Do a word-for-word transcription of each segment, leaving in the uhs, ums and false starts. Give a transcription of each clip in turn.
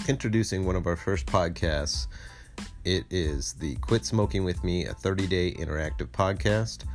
introducing one of our first podcasts. It is the Quit Smoking With Me, a thirty-day interactive podcast.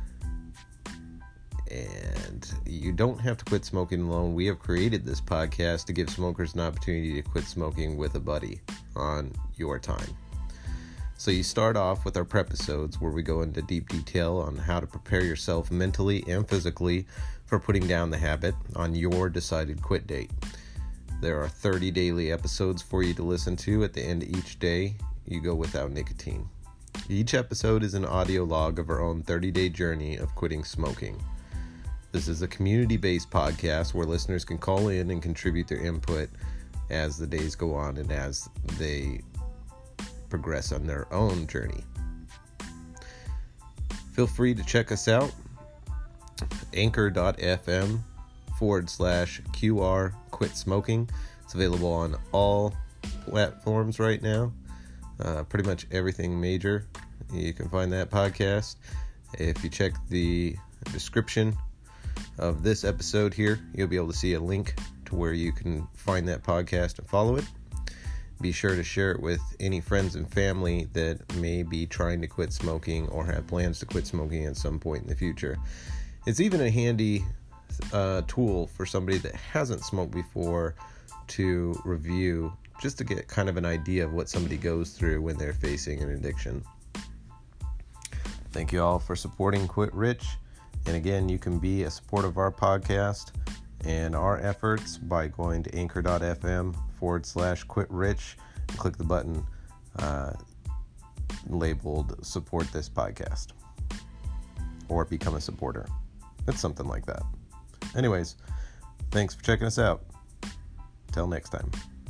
And you don't have to quit smoking alone. We have created this podcast to give smokers an opportunity to quit smoking with a buddy on your time. So you start off with our prep episodes where we go into deep detail on how to prepare yourself mentally and physically for putting down the habit on your decided quit date. There are thirty daily episodes for you to listen to. At the end of each day, you go without nicotine. Each episode is an audio log of our own thirty-day journey of quitting smoking. This is a community-based podcast where listeners can call in and contribute their input as the days go on and as they progress on their own journey. Feel free to check us out. Anchor.fm forward slash QR quit smoking. It's available on all platforms right now. Uh, pretty much everything major. You can find that podcast. If you check the description of this episode here, you'll be able to see a link to where you can find that podcast and follow it. Be sure to share it with any friends and family that may be trying to quit smoking or have plans to quit smoking at some point in the future. It's even a handy uh, tool for somebody that hasn't smoked before to review, just to get kind of an idea of what somebody goes through when they're facing an addiction. Thank you all for supporting Quit Rich. And again, you can be a supporter of our podcast and our efforts by going to anchor.fm forward slash quit rich and click the button uh, labeled support this podcast or become a supporter. It's something like that. Anyways, thanks for checking us out. Till next time.